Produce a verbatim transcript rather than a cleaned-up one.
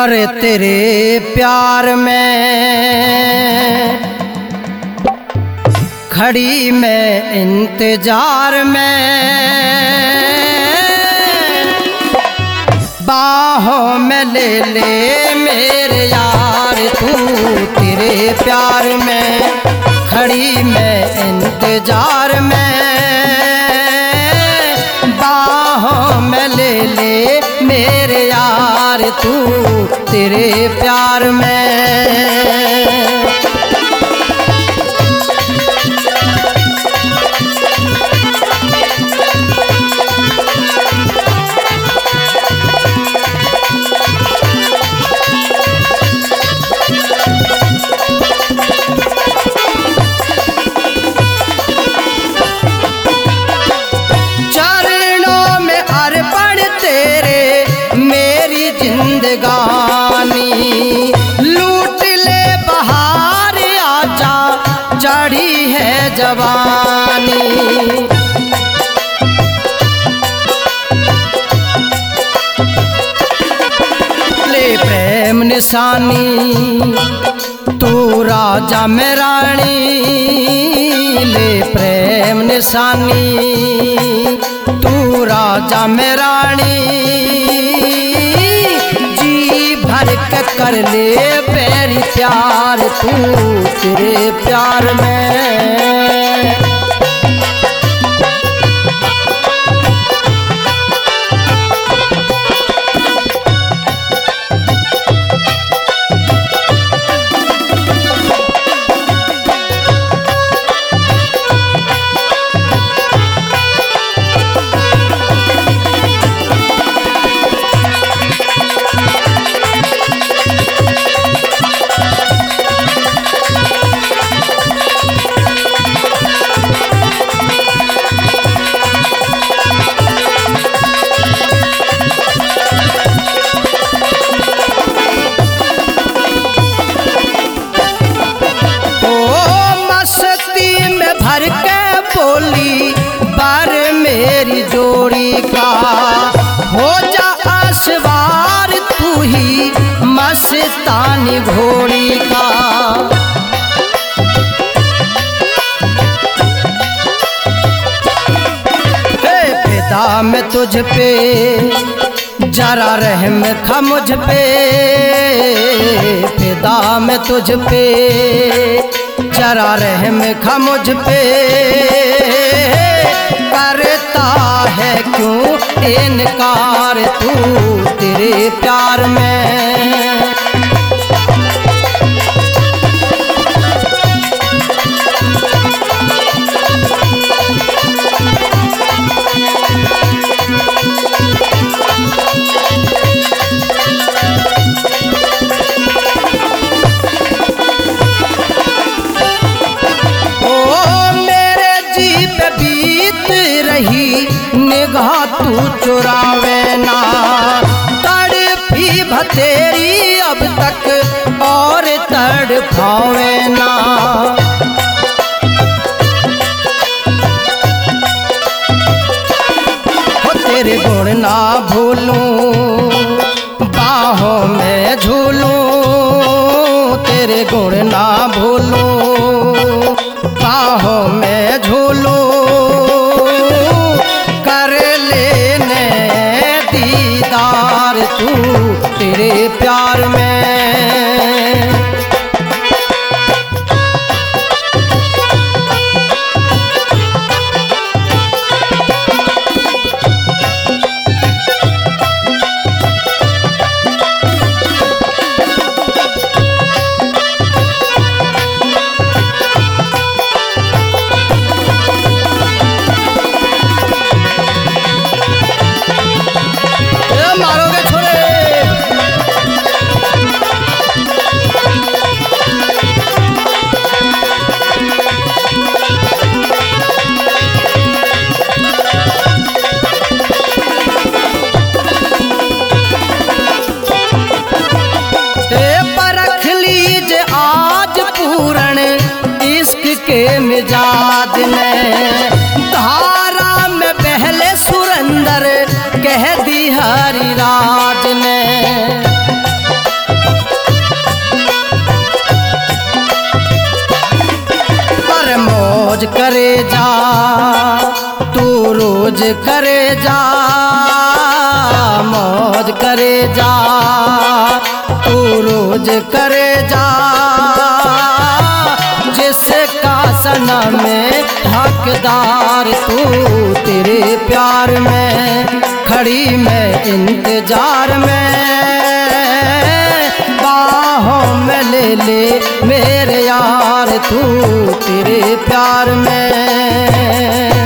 और तेरे प्यार में खड़ी मैं इंतजार में, बाहों में ले ले मेरे यार तू, तेरे प्यार में खड़ी मैं इंतजार में, बाहों में ले ले मेरे यार तू, तेरे प्यार में। जिंदगानी लूट ले बहार आजा, चढ़ी है जवानी। ले प्रेम निशानी तू राजा में रानी, ले प्रेम निशानी तू राजा में रानी, भर के कर ले पैरी प्यार तू, तेरे प्यार में। बोली बार मेरी जोड़ी का हो जा आसवार, तू ही मस्तानी घोड़ी का। हे फिदा में तुझ पे जरा रहम खा मुझ पे, फिदा में तुझ पे जरा रहम खा मुझ पे, करता है क्यों इनकार तू, तेरे प्यार में। निगाह तू चुरावे ना, तड़पी भतेरी अब तक और तड़पावे ना। हो तेरे गुण ना भूलूं, बाहों में झूलूं, तेरे गुण ना भूलूं, बाहों में झूलूं, तू तेरे प्यार में। मौज करे जा, तू रोज करे जा, मौज करे जा, तू रोज करे जा। जिसका सनम में हकदार तू, तेरे प्यार में खड़ी मैं इंतजार में, बाहों में ले ले मेरे यार तू, तेरे प्यार में।